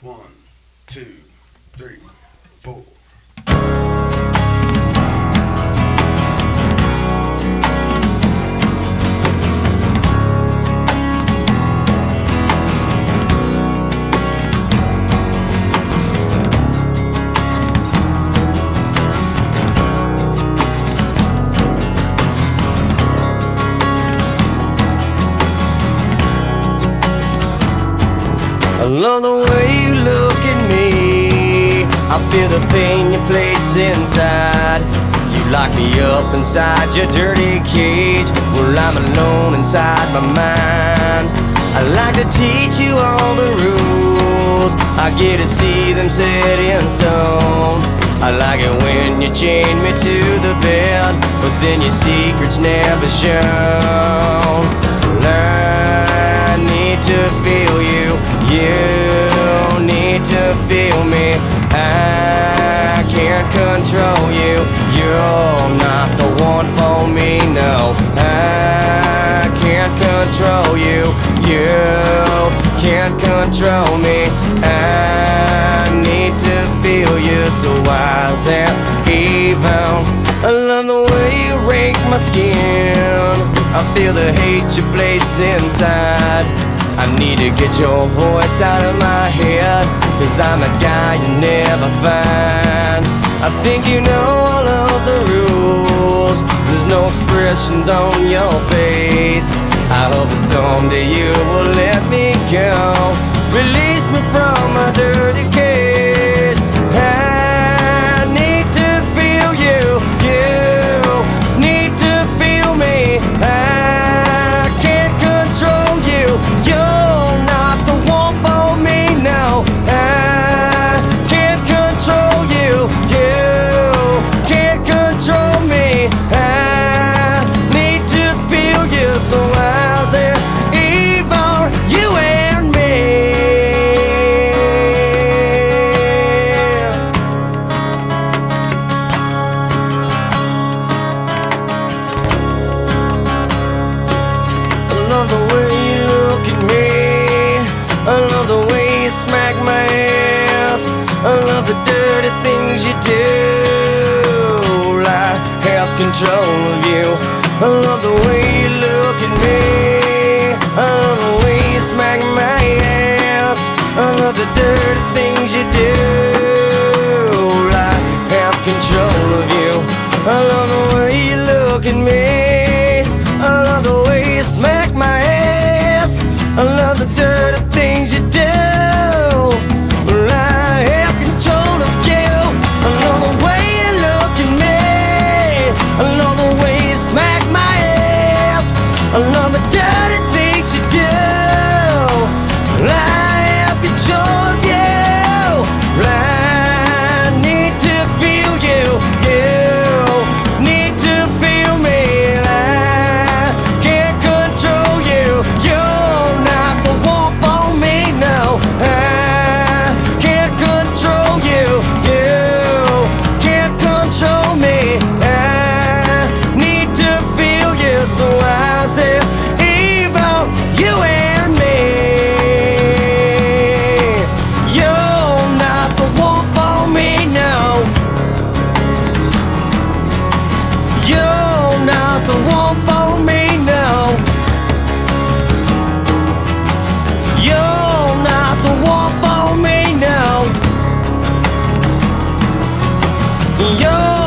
One, two, three, four. I love the way you look at me. I feel the pain you place inside. You lock me up inside your dirty cage. Well, I'm alone inside my mind. I like to teach you all the rules. I get to see them set in stone. I like it when you chain me to the bed, but then your secrets never shown. I need to feel you. You need to feel me. I can't control you. You're not the one for me, no. I can't control you. You can't control me. I need to feel you, so wise and even. I love the way you rake my skin. I feel the hate you place inside. I need to get your voice out of my head, 'cause I'm a guy you never find. I think you know all of the rules. There's no expressions on your face. I hope that someday you will let me go. Release me from my dirty cage. I need to feel you. You need to feel me. I can't control you. You're not the one for me, no. I can't control you. You can't control me. I need to feel you, so how's it even you and me? I love the way you look at me. I love the way you smack my ass. I love the dirty things you do. I have control of you. I love the way you look at me. I love the way you smack my ass. I love the dirty things you do. I have control of you. I love the way you look at me. I love the way you smack my ass. I love the dirty things you do. I have control of you. I love the way you look at me. I love the way you smack my ass. I love the dirty things you do. I have control of you. I need to feel you. You need to feel me. I can't control you. You're not the one for me, no. I can't control you. You can't control me. I need to feel you, so I say even you and me. You're not the one for me, no. You're not the one for me, no. You're not the one for me, no. You're